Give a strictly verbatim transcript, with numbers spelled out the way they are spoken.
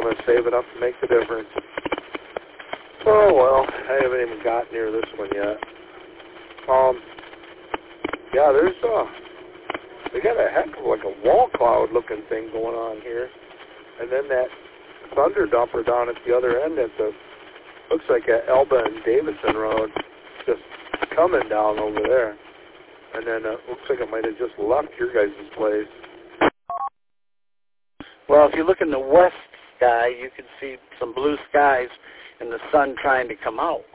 want to save enough to make the difference. Oh, well, I haven't even got near this one yet. Um, yeah, there's, uh, they got a heck of like a wall cloud looking thing going on here. And then that thunder dumper down at the other end at the, looks like at Elba and Davidson Road, just coming down over there. And then uh, looks like it might have just left your guys' place. Well, if you look in the west sky, you can see some blue skies and the sun trying to come out.